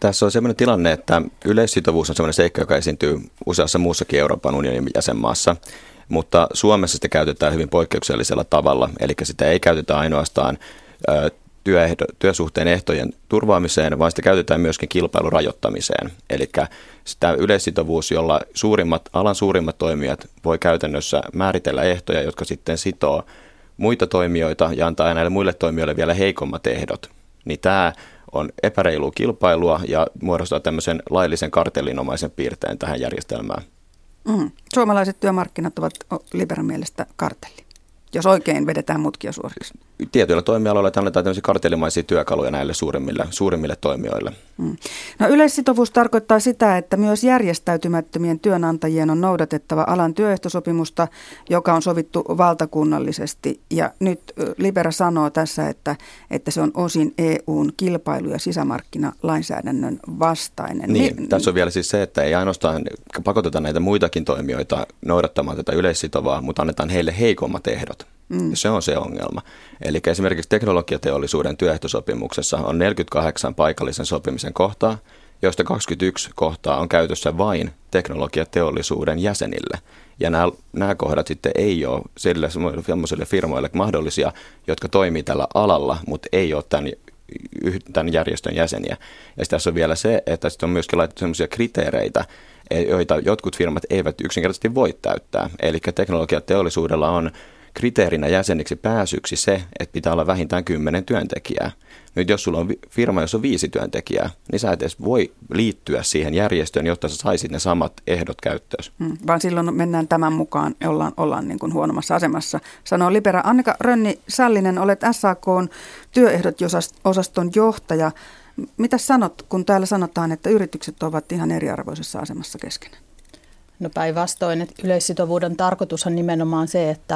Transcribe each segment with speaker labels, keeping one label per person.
Speaker 1: Tässä on sellainen tilanne, että yleissitovuus on sellainen seikka, joka esiintyy useassa muussakin Euroopan unionin jäsenmaassa, mutta Suomessa sitä käytetään hyvin poikkeuksellisella tavalla, eli sitä ei käytetä ainoastaan työsuhteen ehtojen turvaamiseen, vaan sitä käytetään myöskin kilpailun rajoittamiseen. Eli sitä yleissitovuus, jolla alan suurimmat toimijat voi käytännössä määritellä ehtoja, jotka sitten sitoo muita toimijoita ja antaa näille muille toimijoille vielä heikommat ehdot, niin tämä on epäreilua kilpailua ja muodostaa tämmöisen laillisen kartellinomaisen piirteen tähän järjestelmään.
Speaker 2: Suomalaiset työmarkkinat ovat Liberan mielestä kartelli, jos oikein vedetään mutkia suoriksi.
Speaker 1: Tietyillä toimialoilla annetaan tämmöisiä kartellimaisia työkaluja näille suurimmille toimijoille.
Speaker 2: No, yleissitovuus tarkoittaa sitä, että myös järjestäytymättömien työnantajien on noudatettava alan työehtosopimusta, joka on sovittu valtakunnallisesti. Ja nyt Libera sanoo tässä, että se on osin EUn kilpailu- ja sisämarkkinalainsäädännön vastainen.
Speaker 1: Niin, tässä on vielä siis se, että ei ainoastaan pakoteta näitä muitakin toimijoita noudattamaan tätä yleissitovaa, mutta annetaan heille heikommat ehdot. Ja se on se ongelma. Eli esimerkiksi teknologiateollisuuden työehtosopimuksessa on 48 paikallisen sopimisen kohtaa, joista 21 kohtaa on käytössä vain teknologiateollisuuden jäsenille. Ja nämä kohdat sitten ei ole sellaisille firmoille mahdollisia, jotka toimii tällä alalla, mutta ei ole tämän järjestön jäseniä. Ja tässä on vielä se, että sitten on myöskin laitettu sellaisia kriteereitä, joita jotkut firmat eivät yksinkertaisesti voi täyttää. Eli teknologiateollisuudella on kriteerinä jäseniksi pääsyksi se, että pitää olla vähintään 10 työntekijää. Nyt jos sulla on firma, jossa on 5 työntekijää, niin sä et edes voi liittyä siihen järjestöön, jotta sä saisit ne samat ehdot käyttöön.
Speaker 2: Vaan silloin mennään tämän mukaan, ollaan niin kuin huonommassa asemassa. Sanoo Libera. Annika Rönni-Sallinen, olet SAK:n työehdot-osaston johtaja. Mitä sanot, kun täällä sanotaan, että yritykset ovat ihan eriarvoisessa asemassa keskenään?
Speaker 3: No päinvastoin, että yleissitovuuden tarkoitus on nimenomaan se, että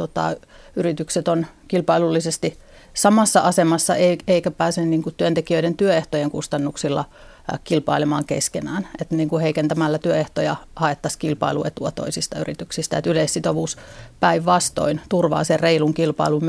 Speaker 3: yritykset on kilpailullisesti samassa asemassa eikä pääse niin kuin työntekijöiden työehtojen kustannuksilla kilpailemaan keskenään. Että niin kuin heikentämällä työehtoja haettaisiin kilpailuetua toisista yrityksistä. Että yleissitovuus päinvastoin turvaa sen reilun kilpailun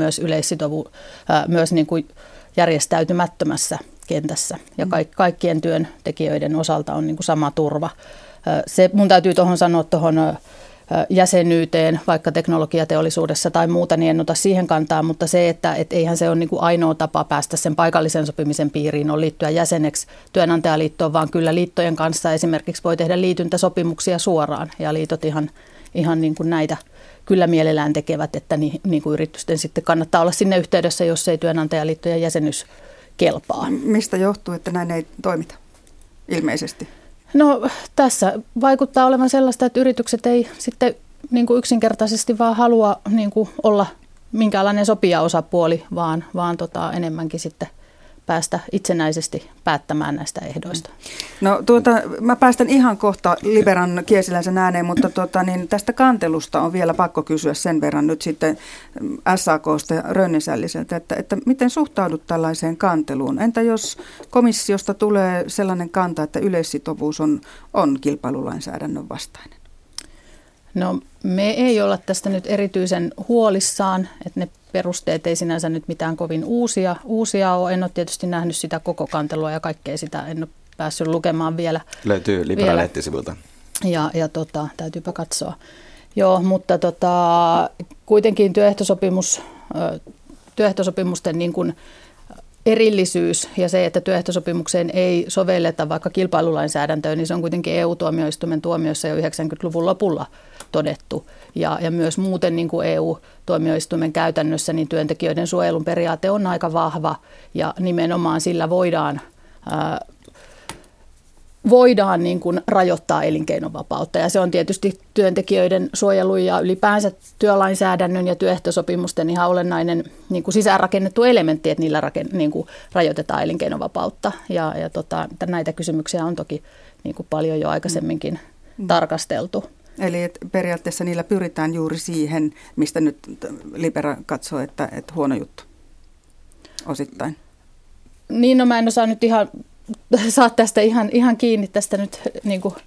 Speaker 3: myös niin kuin järjestäytymättömässä kentässä. Ja kaikkien työntekijöiden osalta on niin kuin sama turva. Se mun täytyy sanoa tuohon jäsenyyteen, vaikka teknologiateollisuudessa tai muuta, niin en ota siihen kantaa, mutta se, että eihän se ole niin kuin ainoa tapa päästä sen paikallisen sopimisen piiriin, on liittyä jäseneksi työnantajaliittoon, vaan kyllä liittojen kanssa esimerkiksi voi tehdä liityntäsopimuksia suoraan, ja liitot ihan niin kuin näitä kyllä mielellään tekevät, että niin kuin yritysten sitten kannattaa olla sinne yhteydessä, jos ei työnantajaliittojen jäsenyys kelpaa.
Speaker 2: Mistä johtuu, että näin ei toimita ilmeisesti?
Speaker 3: No tässä vaikuttaa olevan sellaista, että yritykset ei sitten niin kuin yksinkertaisesti vaan halua niin kuin olla minkäänlainen sopijaosapuoli, vaan enemmänkin sitten päästä itsenäisesti päättämään näistä ehdoista.
Speaker 2: No mä päästän ihan kohta Liberan Kiesiläisen ääneen, mutta tästä kantelusta on vielä pakko kysyä sen verran nyt sitten SAK:sta ja Rönnisälliseltä, että miten suhtaudut tällaiseen kanteluun? Entä jos komissiosta tulee sellainen kanta, että yleissitovuus on kilpailulainsäädännön vastainen?
Speaker 3: No me ei olla tästä nyt erityisen huolissaan, että ne perusteet ei sinänsä nyt mitään kovin uusia ole. En ole tietysti nähnyt sitä koko kantelua ja kaikkea sitä en ole päässyt lukemaan vielä.
Speaker 1: Löytyy Liberan nettisivuilta.
Speaker 3: Ja täytyypä katsoa. Joo, mutta kuitenkin työehtosopimusten niin kuin erillisyys ja se, että työehtosopimukseen ei sovelleta vaikka kilpailulainsäädäntöön, niin se on kuitenkin EU-tuomioistuimen tuomioissa jo 90-luvun lopulla todettu. Ja myös muuten niin kuin EU-tuomioistuimen käytännössä niin työntekijöiden suojelun periaate on aika vahva ja nimenomaan sillä voidaan niin kuin rajoittaa elinkeinovapautta. Ja se on tietysti työntekijöiden suojelu ja ylipäänsä työlainsäädännön ja työehtosopimusten ihan olennainen niin kuin sisäänrakennettu elementti, että niillä niin kuin rajoitetaan elinkeinovapautta. Ja näitä kysymyksiä on toki niin kuin paljon jo aikaisemminkin tarkasteltu.
Speaker 2: Eli periaatteessa niillä pyritään juuri siihen, mistä nyt Libera katsoo, että huono juttu osittain.
Speaker 3: Niin, no mä en osaa nyt saa tästä ihan kiinni tästä nyt niin kuin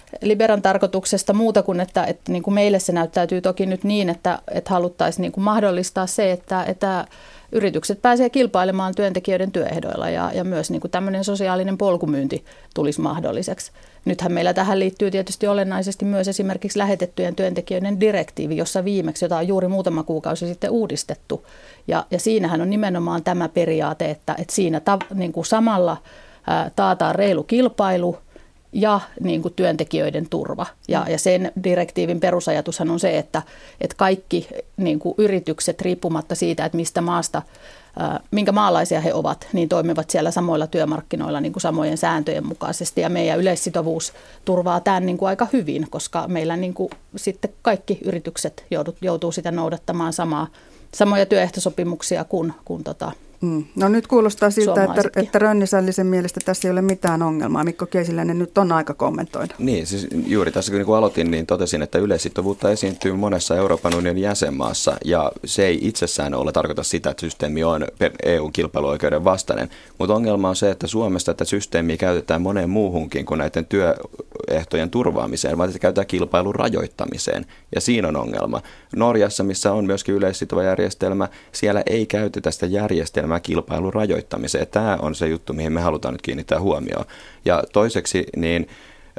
Speaker 3: Liberan tarkoituksesta muuta kuin, että niin kuin meille se näyttäytyy toki nyt niin, että haluttaisiin niin kuin mahdollistaa se, että yritykset pääsee kilpailemaan työntekijöiden työehdoilla ja myös niin kuin tämmöinen sosiaalinen polkumyynti tulisi mahdolliseksi. Nythän meillä tähän liittyy tietysti olennaisesti myös esimerkiksi lähetettyjen työntekijöiden direktiivi, jossa viimeksi, jota on juuri muutama kuukausi sitten uudistettu. Ja siinähän on nimenomaan tämä periaate, että siinä niin kuin samalla taataan reilu kilpailu ja niin kuin työntekijöiden turva. Ja sen direktiivin perusajatushan on se, että kaikki niin kuin yritykset riippumatta siitä, että mistä maasta, minkä maalaisia he ovat, niin toimivat siellä samoilla työmarkkinoilla niin kuin samojen sääntöjen mukaisesti. Ja meidän yleissitovuus turvaa tämän niin kuin aika hyvin, koska meillä niin kuin sitten kaikki yritykset joutuu sitä noudattamaan samoja työehtosopimuksia kuin
Speaker 2: No nyt kuulostaa siltä, että Rönni-Sällisen mielestä tässä ei ole mitään ongelmaa. Mikko Kiesiläinen nyt on aika kommentoida.
Speaker 1: Niin, siis juuri tässä kun aloitin, niin totesin, että yleissitovuutta esiintyy monessa Euroopan unionin jäsenmaassa, ja se ei itsessään ole tarkoita sitä, että systeemi on EU-kilpailuoikeuden vastainen. Mutta ongelma on se, että Suomessa tätä systeemiä käytetään moneen muuhunkin kuin näiden työehtojen turvaamiseen, vaan sitä käytetään kilpailun rajoittamiseen, ja siinä on ongelma. Norjassa, missä on myöskin yleissitova järjestelmä, siellä ei käytetä sitä järjestelmää kilpailun rajoittamiseen. Tämä on se juttu, mihin me halutaan nyt kiinnittää huomioon. Ja toiseksi, niin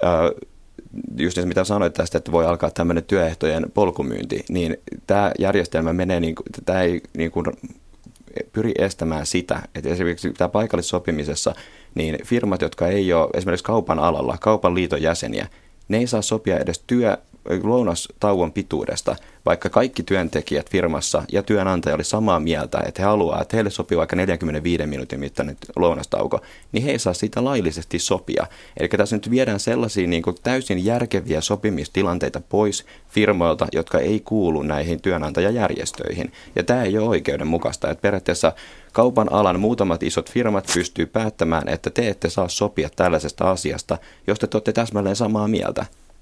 Speaker 1: just se, mitä sanoit tästä, että voi alkaa tämmöinen työehtojen polkumyynti, niin tämä järjestelmä menee, tämä ei pyri estämään sitä, että esimerkiksi tämä paikallissopimisessa, niin firmat, jotka ei ole esimerkiksi kaupan alalla, kaupan liiton jäseniä, ne ei saa sopia edes lounastauon pituudesta, vaikka kaikki työntekijät firmassa ja työnantaja oli samaa mieltä, että he haluaa, että heille sopii vaikka 45 minuutin mittainen lounastauko, niin he ei saa siitä laillisesti sopia. Eli tässä nyt viedään sellaisia niin kuin täysin järkeviä sopimistilanteita pois firmoilta, jotka ei kuulu näihin työnantajajärjestöihin. Ja tämä ei ole oikeudenmukaista, että periaatteessa kaupan alan muutamat isot firmat pystyy päättämään, että te ette saa sopia tällaisesta asiasta, jos te olette täsmälleen samaa mieltä.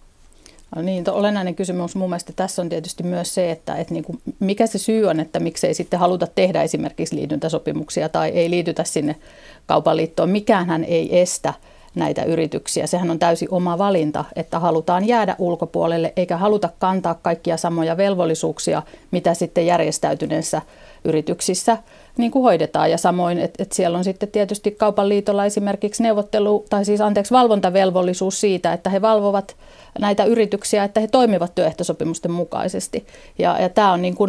Speaker 3: No niin, olennainen kysymys mun mielestä tässä on tietysti myös se, että niin kuin mikä se syy on, että miksei sitten haluta tehdä esimerkiksi liityntäsopimuksia tai ei liitytä sinne kaupan liittoon. Mikäänhän ei estä näitä yrityksiä. Sehän on täysin oma valinta, että halutaan jäädä ulkopuolelle eikä haluta kantaa kaikkia samoja velvollisuuksia, mitä sitten järjestäytyneissä yrityksissä niin kuin hoidetaan. Ja samoin, että siellä on sitten tietysti kaupan liitolla esimerkiksi valvontavelvollisuus siitä, että he valvovat näitä yrityksiä, että he toimivat työehtosopimusten mukaisesti. Ja tämä on niin kuin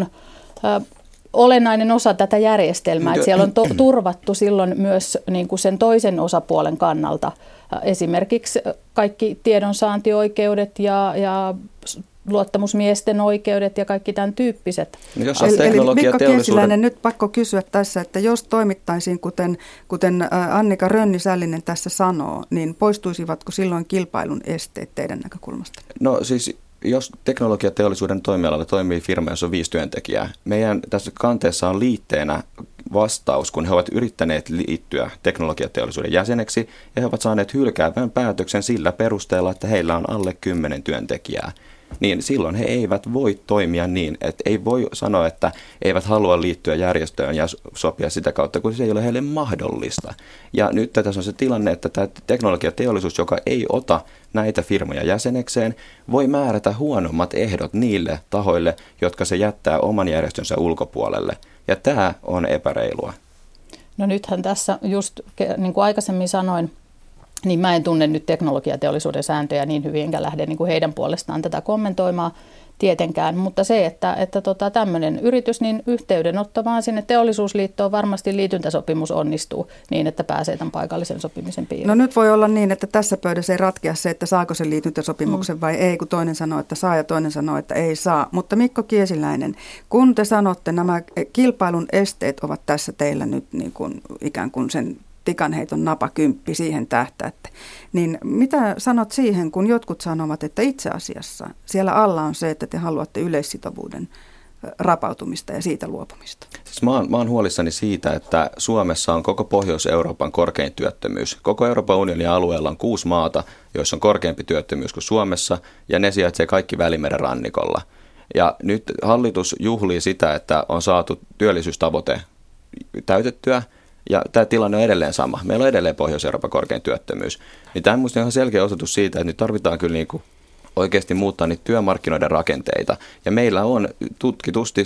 Speaker 3: olennainen osa tätä järjestelmää, että siellä on turvattu silloin myös niin kuin sen toisen osapuolen kannalta esimerkiksi kaikki tiedonsaantioikeudet ja luottamusmiesten oikeudet ja kaikki tämän tyyppiset.
Speaker 2: Eli Mikko Kiesiläinen, nyt pakko kysyä tässä, että jos toimittaisiin kuten Annika Rönni-Sällinen tässä sanoo, niin poistuisivatko silloin kilpailun esteet teidän näkökulmasta?
Speaker 1: No siis jos teknologiateollisuuden toimialalla toimii firma, jossa on 5 työntekijää, meidän tässä kanteessa on liitteenä vastaus, kun he ovat yrittäneet liittyä teknologiateollisuuden jäseneksi ja he ovat saaneet hylkäävän päätöksen sillä perusteella, että heillä on alle 10 työntekijää. Niin silloin he eivät voi toimia niin, että ei voi sanoa, että eivät halua liittyä järjestöön ja sopia sitä kautta, kun se ei ole heille mahdollista. Ja nyt tässä on se tilanne, että tämä teknologiateollisuus, joka ei ota näitä firmoja jäsenekseen, voi määrätä huonommat ehdot niille tahoille, jotka se jättää oman järjestönsä ulkopuolelle. Ja tämä on epäreilua.
Speaker 3: No nythän tässä just niin kuin aikaisemmin sanoin, niin mä en tunne nyt teknologiateollisuuden sääntöjä niin hyvin, enkä lähde niin kuin heidän puolestaan tätä kommentoimaan tietenkään. Mutta se, että tämmöinen yritys, niin yhteydenotto vaan sinne teollisuusliittoon, varmasti liityntäsopimus onnistuu niin, että pääsee tämän paikallisen sopimisen piiriin.
Speaker 2: No nyt voi olla niin, että tässä pöydässä ei ratkea se, että saako sen liityntäsopimuksen vai ei, kun toinen sanoo, että saa ja toinen sanoo, että ei saa. Mutta Mikko Kiesiläinen, kun te sanotte, nämä kilpailun esteet ovat tässä teillä nyt niin kuin ikään kuin sen tikanheiton napakymppi, siihen tähtäätte. Niin mitä sanot siihen, kun jotkut sanovat, että itse asiassa siellä alla on se, että te haluatte yleissitovuuden rapautumista ja siitä luopumista?
Speaker 1: Siis mä oon huolissani siitä, että Suomessa on koko Pohjois-Euroopan korkein työttömyys. Koko Euroopan unionin alueella on 6 maata, joissa on korkeampi työttömyys kuin Suomessa, ja ne sijaitsee kaikki Välimeren rannikolla. Ja nyt hallitus juhlii sitä, että on saatu työllisyystavoite täytettyä, ja tämä tilanne on edelleen sama. Meillä on edelleen Pohjois-Euroopan korkein työttömyys. Niin tämä on minusta ihan selkeä osoitus siitä, että nyt tarvitaan kyllä niin kuin oikeasti muuttaa niitä työmarkkinoiden rakenteita. Ja meillä on tutkitusti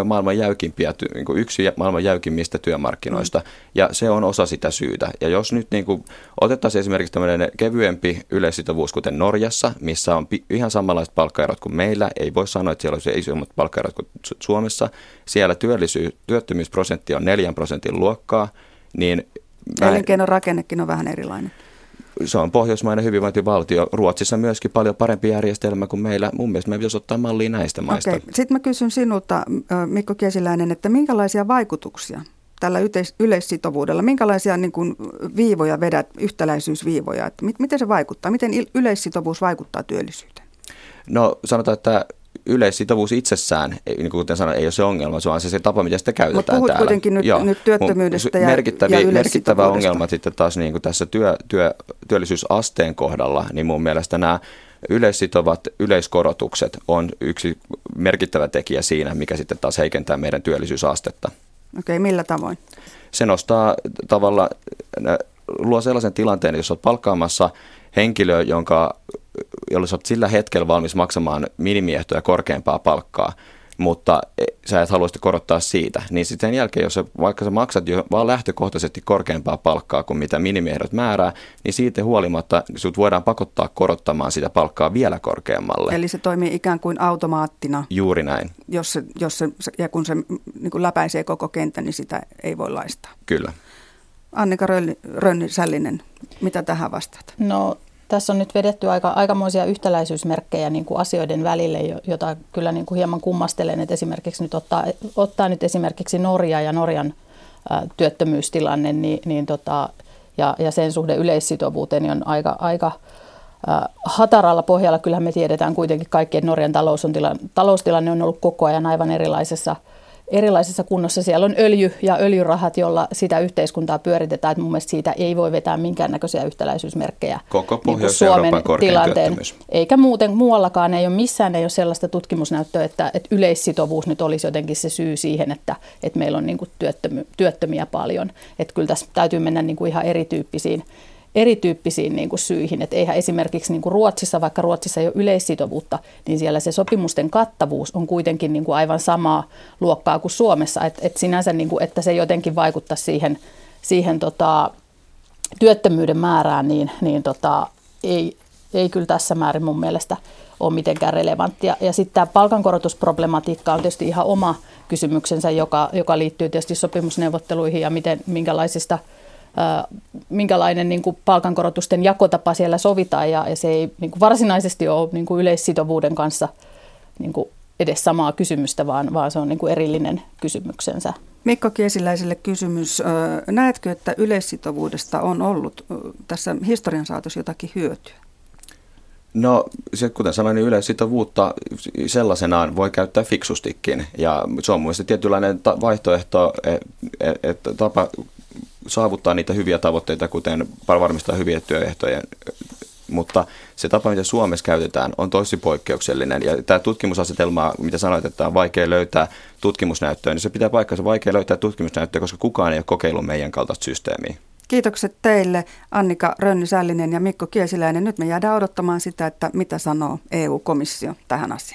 Speaker 1: yksi maailman jäykimmistä työmarkkinoista, ja se on osa sitä syytä. Ja jos nyt niin kuin otettaisiin esimerkiksi tämmöinen kevyempi yleissitovuus, kuten Norjassa, missä on ihan samanlaiset palkkaerot kuin meillä, ei voi sanoa, että siellä olisi isommat palkkaerot kuin Suomessa, siellä työttömyysprosentti on 4% luokkaa, niin
Speaker 2: elinkeinon rakennekin on vähän erilainen.
Speaker 1: Se on pohjoismainen hyvinvointivaltio. Ruotsissa myöskin paljon parempi järjestelmä kuin meillä. Mun mielestä me pitäisi ottaa mallia näistä maista.
Speaker 2: Okei. Sitten mä kysyn sinulta, Mikko Kiesiläinen, että minkälaisia vaikutuksia tällä yleissitovuudella, minkälaisia niin kuin viivoja vedät, yhtäläisyysviivoja, että miten se vaikuttaa, miten yleissitovuus vaikuttaa työllisyyteen?
Speaker 1: No sanotaan, että yleissitovuus itsessään, niin kuten sanoin, ei ole se ongelma, se on se tapa, miten sitä käytetään täällä.
Speaker 2: Mutta puhut kuitenkin nyt työttömyydestä ja
Speaker 1: merkittävä ongelma sitten taas niin kuin tässä työllisyysasteen kohdalla, niin mun mielestä nämä yleissitovat yleiskorotukset on yksi merkittävä tekijä siinä, mikä sitten taas heikentää meidän työllisyysastetta.
Speaker 2: Okei, millä tavoin?
Speaker 1: Se nostaa luo sellaisen tilanteen, jos olet palkkaamassa henkilö, jolle sä oot sillä hetkellä valmis maksamaan minimiehtoja korkeampaa palkkaa, mutta sä et halua sitä korottaa siitä, niin sitten sen jälkeen, vaikka sä maksat jo vaan lähtökohtaisesti korkeampaa palkkaa kuin mitä minimiehdot määrää, niin siitä huolimatta sut voidaan pakottaa korottamaan sitä palkkaa vielä korkeammalle.
Speaker 2: Eli se toimii ikään kuin automaattina.
Speaker 1: Juuri näin.
Speaker 2: Ja kun se niin kuin läpäisee koko kentän, niin sitä ei voi laistaa.
Speaker 1: Kyllä.
Speaker 2: Annika Rönni-Sällinen, mitä tähän vastaat?
Speaker 3: No, tässä on nyt vedetty aikamoisia yhtäläisyysmerkkejä niin kuin asioiden välille, jota kyllä niin kuin hieman kummastelen, että esimerkiksi nyt ottaa nyt esimerkiksi Norja ja Norjan työttömyystilanne ja sen suhde yleissitovuuteen niin on aika hataralla pohjalla. Kyllähän me tiedetään kuitenkin kaikki, että Norjan taloustilanne on ollut koko ajan aivan erilaisessa kunnossa. Siellä on öljy ja öljyrahat, jolla sitä yhteiskuntaa pyöritetään. Että mun mielestä siitä ei voi vetää minkäännäköisiä yhtäläisyysmerkkejä
Speaker 1: koko Pohjois-Euroopan korkein työttömyys.
Speaker 3: Eikä muuallakaan, ei ole sellaista tutkimusnäyttöä, että yleissitovuus nyt olisi jotenkin se syy siihen, että meillä on niin kuin työttömiä paljon. Että kyllä tässä täytyy mennä niin kuin ihan erityyppisiin niin kuin syihin. Että eihän esimerkiksi niin kuin Ruotsissa, vaikka Ruotsissa ei ole yleissitovuutta, niin siellä se sopimusten kattavuus on kuitenkin niin kuin aivan samaa luokkaa kuin Suomessa. Et sinänsä, niin kuin, että se jotenkin vaikuttaa siihen työttömyyden määrään, niin ei kyllä tässä määrin mun mielestä ole mitenkään relevanttia. Ja sitten tämä palkankorotusproblematiikka on tietysti ihan oma kysymyksensä, joka liittyy tietysti sopimusneuvotteluihin ja minkälainen niin kuin palkankorotusten jakotapa siellä sovitaan, ja se ei niin kuin varsinaisesti ole niin kuin yleissitovuuden kanssa niin kuin edes samaa kysymystä, vaan se on niin kuin erillinen kysymyksensä.
Speaker 2: Mikko Kiesiläiselle kysymys. Näetkö, että yleissitovuudesta on ollut tässä historian saatossa jotakin hyötyä?
Speaker 1: No, kuten sanoin, niin yleissitovuutta sellaisenaan voi käyttää fiksustikin, ja se on mielestäni tietynlainen vaihtoehto, tapa saavuttaa niitä hyviä tavoitteita, kuten varmistaa hyviä työehtoja, mutta se tapa, mitä Suomessa käytetään, on tosi poikkeuksellinen. Ja tämä tutkimusasetelma, mitä sanoit, että on vaikea löytää tutkimusnäyttöä, niin se pitää paikkansa vaikea löytää tutkimusnäyttöä, koska kukaan ei ole kokeillut meidän kaltaista systeemiä.
Speaker 2: Kiitokset teille, Annika Rönni-Sällinen ja Mikko Kiesiläinen. Nyt me jäädään odottamaan sitä, että mitä sanoo EU-komissio tähän asiaan.